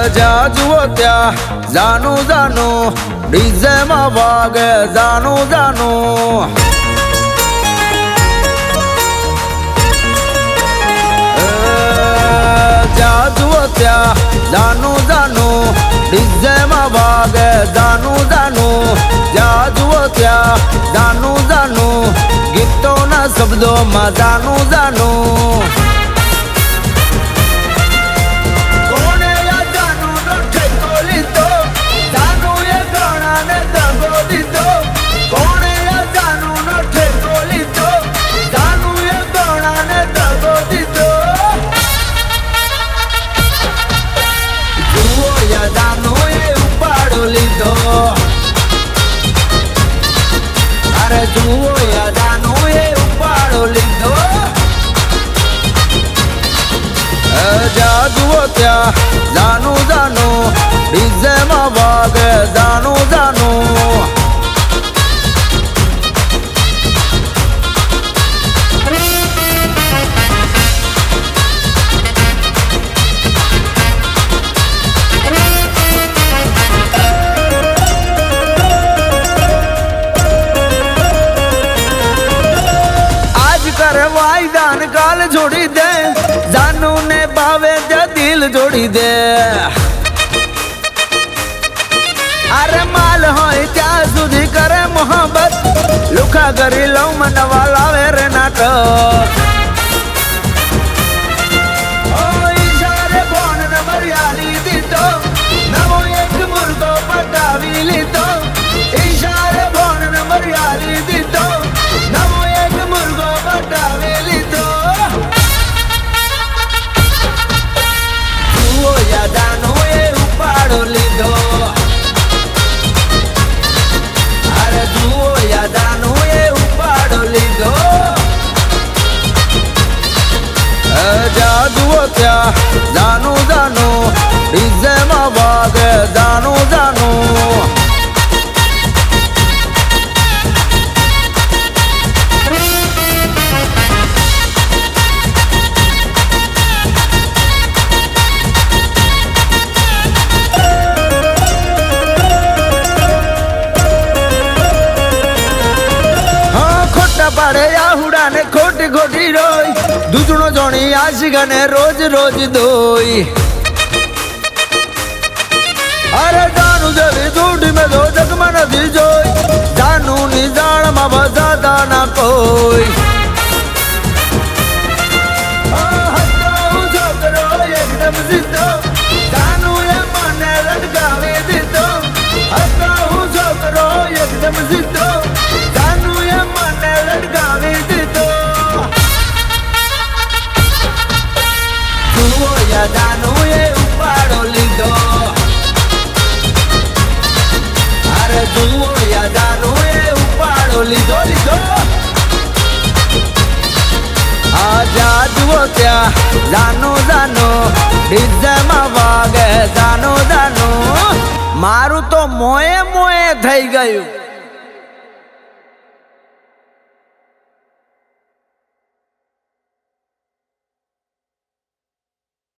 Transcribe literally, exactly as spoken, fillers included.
જ્યાં જુઓ ત્યાં જાનું જાનું ડીજે માં વાગે જાનું જાનું જ્યાં જુઓ ત્યાં જાનું જાનું ડીજે માં વાગે જાનું જાનું જ્યાં જુઓ ત્યાં જાનું જાનું ગીતોના શબ્દોમાં જાનું જાનું अरे जुओ या जानो ये उपाड़ो लीधो ज्યાં જુઓ ત્યાં જાનું જાનું ડીજે માં વાગે જાનું જાનું वाईदान काल जोड़ी दे जानू ने बावे जा दिल जोड़ी दे अरे माल होय त्या सुधी करे मोहब्बत लुखा करी लो मनवा लावे रे नाटक ओ इशारे फोन नंबर याली दीतो नवो एक मुर्गो पटावी लीतो इशारे फोन नंबर याली दीतो नवो एक मुर्गो पटावी लीतो जुओ या जानो ये उपाड़ो लीधो अरे जुओ या जानो ये उपाड़ो लीधो ज्યાં જુઓ ત્યાં જાનું જાનું ડીજે માં વાગે જાનું જાનું पाड़े आहुड़ा ने खोटी खोटी रोई दूधनो जोनी आशिका ने रोज रोज दोई अरे जानू जवी दूधी में दो जग में नदी जोई जानू नी जान में बजाता ना कोई एकदम सीधो जानू ये मने लटकावे दीतो हंसता हूँ छोकरो एकदम सीधो जानू ये मने लटकावे दीतो जुओ या जानू ये उपाड़ो लीधो अरे जुओ या जानू ये उपाड़ो लीधो लीधो જ્યાં જુઓ ત્યાં જાનું જાનું ડીજે માં વાગે જાનું જાનું મારું તો મોએ મોએ થઈ ગયું।